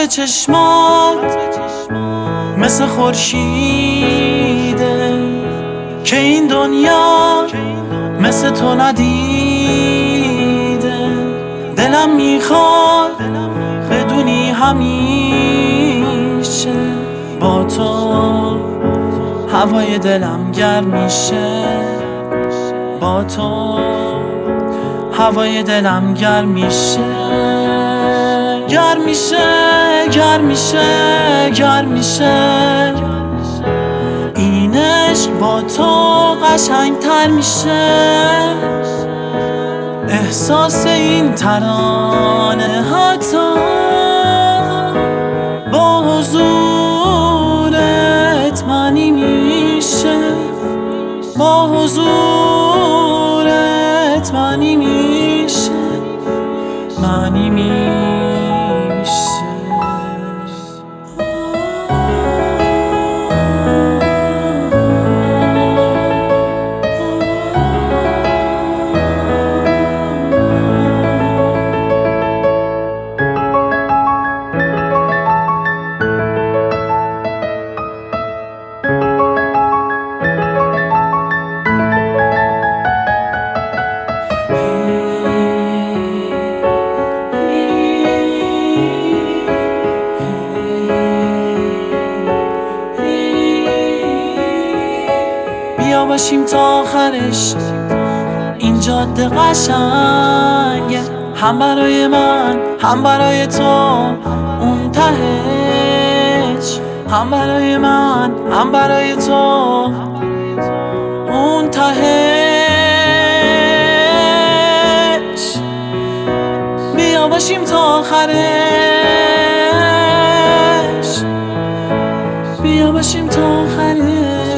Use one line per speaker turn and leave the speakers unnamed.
چشمات مثل خورشیده که این دنیا مثل تو ندیده. دلم میخواد بدونی همیشه با تو هوای دلم گرم میشه، با تو هوای دلم گرم میشه، گرم میشه، گرم میشه، گرم میشه. این عشق با تو قشنگتر میشه. احساس این ترانه حتی با حضورت معنی میشه، با حضورت معنی میشه، معنی میشه. بیا باشیم تا آخرش این جاده قشنگه، هم برای من هم برای تو اون تهش، هم برای من هم برای تو اون تهش. بیا باشیم تا آخرش، بیا باشیم تا آخرش.